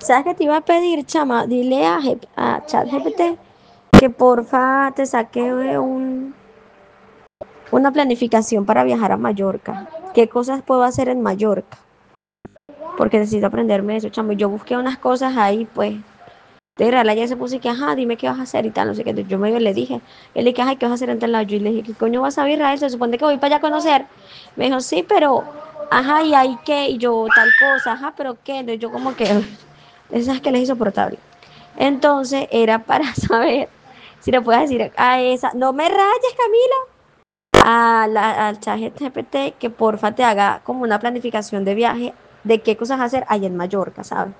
¿Sabes qué te iba a pedir, chama? Dile a ChatGPT que porfa te saque una planificación para viajar a Mallorca. ¿Qué cosas puedo hacer en Mallorca? Porque necesito aprenderme eso, chamo. Y yo busqué unas cosas ahí, pues. De verdad, ella se puso y que, ajá, dime qué vas a hacer y tal, no sé qué. Entonces yo medio le dije, él le dije, ay, ¿qué vas a hacer en tal lado? Yo le dije, ¿qué coño vas a ver, Israel? Se supone que voy para allá a conocer. Me dijo, sí, pero, ajá, ¿y ahí qué? Y yo, tal cosa, ajá, pero ¿qué? Entonces yo como que, esas que les insoportable. Entonces era para saber si le puedes decir a esa, no me rayes, Camila, al chat GPT que porfa te haga como una planificación de viaje de qué cosas hacer allá en Mallorca, ¿sabes?